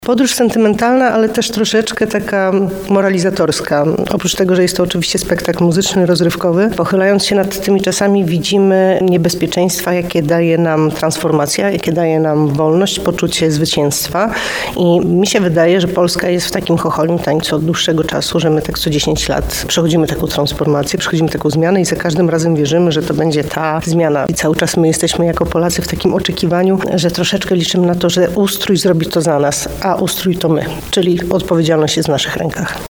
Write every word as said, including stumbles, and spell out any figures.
Podróż sentymentalna, ale też troszeczkę taka moralizatorska. Oprócz tego, że jest to oczywiście spektakl muzyczny, rozrywkowy, pochylając się nad tymi czasami widzimy niebezpieczeństwa, jakie daje nam transformacja, jakie daje nam wolność, poczucie zwycięstwa. I mi się wydaje, że Polska jest w takim chocholim tańcu od dłuższego czasu, że my tak co dziesięć lat przechodzimy taką transformację, przechodzimy taką zmianę i za każdym razem wierzymy, że to będzie ta zmiana. I cały czas my jesteśmy jako Polacy w takim oczekiwaniu, że troszeczkę liczymy na to, że ustrój zrobi to za nas, a ustrój to my, czyli odpowiedzialność jest w naszych rękach.